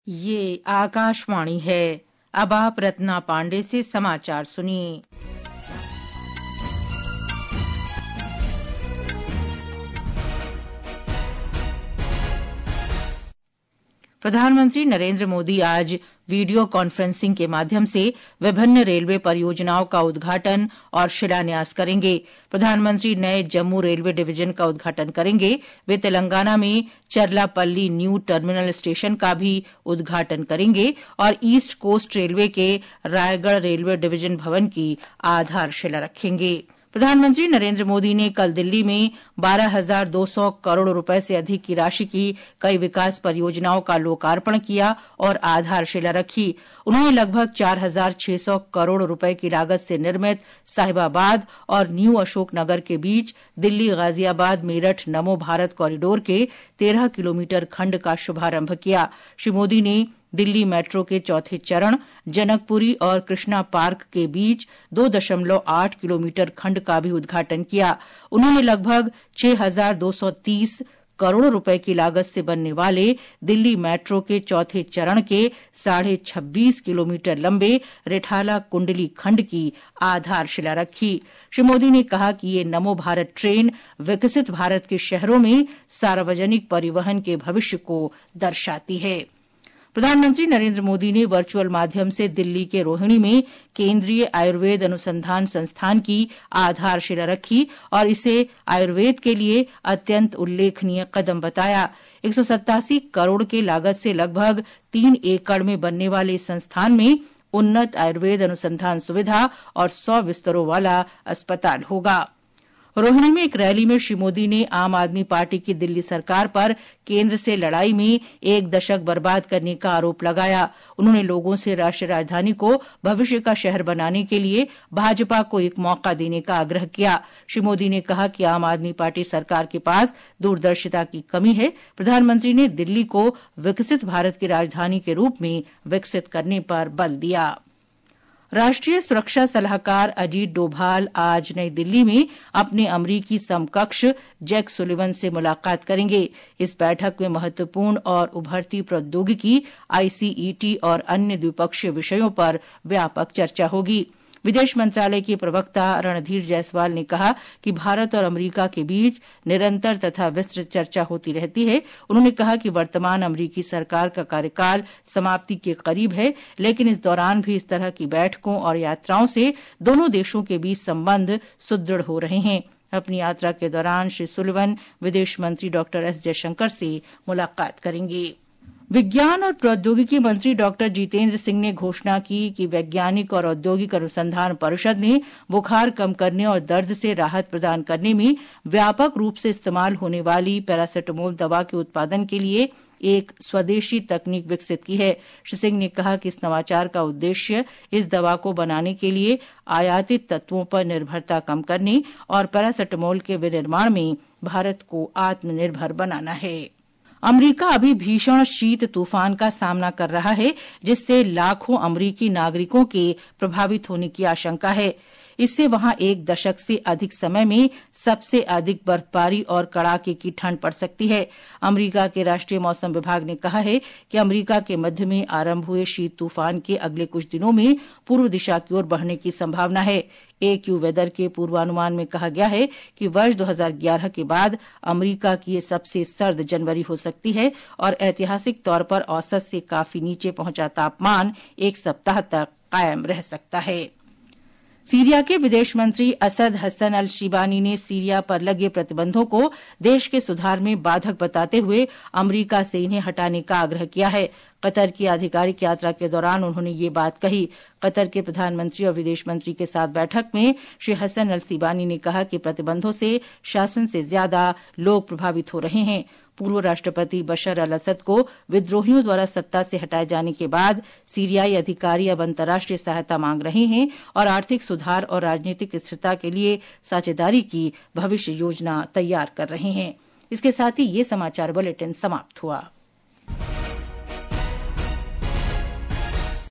ये आकाशवाणी है। अब आप रत्ना पांडे से समाचार सुनिए। प्रधानमंत्री नरेंद्र मोदी आज वीडियो कॉन्फ्रेंसिंग के माध्यम से विभिन्न रेलवे परियोजनाओं का उद्घाटन और शिलान्यास करेंगे। प्रधानमंत्री नए जम्मू रेलवे डिवीजन का उद्घाटन करेंगे। वे तेलंगाना में चरलापल्ली न्यू टर्मिनल स्टेशन का भी उद्घाटन करेंगे और ईस्ट कोस्ट रेलवे के रायगढ़ रेलवे डिवीजन भवन की आधारशिला रखेंगे। प्रधानमंत्री नरेंद्र मोदी ने कल दिल्ली में 12,200 करोड़ रुपए से अधिक की राशि की कई विकास परियोजनाओं का लोकार्पण किया और आधारशिला रखी। उन्होंने लगभग 4,600 करोड़ रुपए की लागत से निर्मित साहिबाबाद और न्यू अशोकनगर के बीच दिल्ली गाजियाबाद मेरठ नमो भारत कॉरिडोर के 13 किलोमीटर खंड का शुभारंभ किया। श्री मोदी ने दिल्ली मेट्रो के चौथे चरण जनकपुरी और कृष्णा पार्क के बीच 2.8 किलोमीटर खंड का भी उद्घाटन किया। उन्होंने लगभग 6,230 करोड़ रुपए की लागत से बनने वाले दिल्ली मेट्रो के चौथे चरण के 26.5 किलोमीटर लंबे रिठाला कुंडली खंड की आधारशिला रखी। श्री मोदी ने कहा कि ये नमो भारत ट्रेन विकसित भारत के शहरों में सार्वजनिक परिवहन के भविष्य को दर्शाती है। प्रधानमंत्री नरेंद्र मोदी ने वर्चुअल माध्यम से दिल्ली के रोहिणी में केंद्रीय आयुर्वेद अनुसंधान संस्थान की आधारशिला रखी और इसे आयुर्वेद के लिए अत्यंत उल्लेखनीय कदम बताया। 187 करोड़ के लागत से लगभग 3 एकड़ में बनने वाले इस संस्थान में उन्नत आयुर्वेद अनुसंधान सुविधा और 100 बिस्तरों वाला अस्पताल होगा। रोहिणी में एक रैली में श्री मोदी ने आम आदमी पार्टी की दिल्ली सरकार पर केंद्र से लड़ाई में 1 दशक बर्बाद करने का आरोप लगाया। उन्होंने लोगों से राष्ट्रीय राजधानी को भविष्य का शहर बनाने के लिए भाजपा को एक मौका देने का आग्रह किया। श्री मोदी ने कहा कि आम आदमी पार्टी सरकार के पास दूरदर्शिता की कमी है। प्रधानमंत्री ने दिल्ली को विकसित भारत की राजधानी के रूप में विकसित करने पर बल दिया। राष्ट्रीय सुरक्षा सलाहकार अजीत डोभाल आज नई दिल्ली में अपने अमरीकी समकक्ष जैक सुलिवन से मुलाकात करेंगे। इस बैठक में महत्वपूर्ण और उभरती प्रौद्योगिकी, आईसीईटी और अन्य द्विपक्षीय विषयों पर व्यापक चर्चा होगी। विदेश मंत्रालय के प्रवक्ता रणधीर जायसवाल ने कहा कि भारत और अमेरिका के बीच निरंतर तथा विस्तृत चर्चा होती रहती है। उन्होंने कहा कि वर्तमान अमेरिकी सरकार का कार्यकाल समाप्ति के करीब है, लेकिन इस दौरान भी इस तरह की बैठकों और यात्राओं से दोनों देशों के बीच संबंध सुदृढ़ हो रहे हैं। अपनी यात्रा के दौरान श्री सुलिवन विदेश मंत्री डॉक्टर एस जयशंकर से मुलाकात करेंगे। विज्ञान और प्रौद्योगिकी मंत्री डॉक्टर जितेंद्र सिंह ने घोषणा की कि वैज्ञानिक और औद्योगिक अनुसंधान परिषद ने बुखार कम करने और दर्द से राहत प्रदान करने में व्यापक रूप से इस्तेमाल होने वाली पैरासिटामोल दवा के उत्पादन के लिए एक स्वदेशी तकनीक विकसित की है। श्री सिंह ने कहा कि इस नवाचार का उद्देश्य इस दवा को बनाने के लिए आयातित तत्वों पर निर्भरता कम करने और पैरासिटामोल के विनिर्माण में भारत को आत्मनिर्भर बनाना है। अमेरिका अभी भीषण शीत तूफान का सामना कर रहा है, जिससे लाखों अमेरिकी नागरिकों के प्रभावित होने की आशंका है। इससे वहां 1 दशक से अधिक समय में सबसे अधिक बर्फबारी और कड़ाके की ठंड पड़ सकती है। अमेरिका के राष्ट्रीय मौसम विभाग ने कहा है कि अमेरिका के मध्य में आरंभ हुए शीत तूफान के अगले कुछ दिनों में पूर्व दिशा की ओर बढ़ने की संभावना है। AQ वेदर के पूर्वानुमान में कहा गया है कि वर्ष 2011 के बाद अमेरिका की ये सबसे सर्द जनवरी हो सकती है और ऐतिहासिक तौर पर औसत से काफी नीचे पहुंचा तापमान 1 सप्ताह तक कायम रह सकता है। सीरिया के विदेश मंत्री असद हसन अल शिबानी ने सीरिया पर लगे प्रतिबंधों को देश के सुधार में बाधक बताते हुए अमेरिका से इन्हें हटाने का आग्रह किया है। कतर की आधिकारिक यात्रा के दौरान उन्होंने ये बात कही। कतर के प्रधानमंत्री और विदेश मंत्री के साथ बैठक में श्री हसन अल शिबानी ने कहा कि प्रतिबंधों से शासन से ज्यादा लोग प्रभावित हो रहे हैं। पूर्व राष्ट्रपति बशर अल असद को विद्रोहियों द्वारा सत्ता से हटाए जाने के बाद सीरियाई अधिकारी अब अंतर्राष्ट्रीय सहायता मांग रहे हैं और आर्थिक सुधार और राजनीतिक स्थिरता के लिए साझेदारी की भविष्य योजना तैयार कर रहे हैं। इसके साथ ही ये समाचार बुलेटिन समाप्त हुआ।